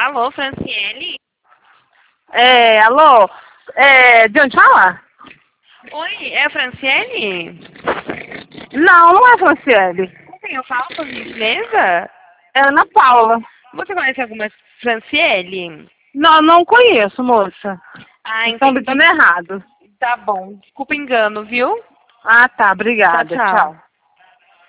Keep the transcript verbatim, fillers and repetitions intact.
Alô, Franciele? É, alô? É, de onde fala? Oi, é a Franciele? Não, não é Franciele. Com quem eu falo, por gentileza? É Ana Paula. Você conhece alguma Franciele? Não, não conheço, moça. Ah, Estão entendi. ligando errado. Tá bom. Desculpa o engano, viu? Ah, tá. Tchau, Obrigada. tchau. Tchau.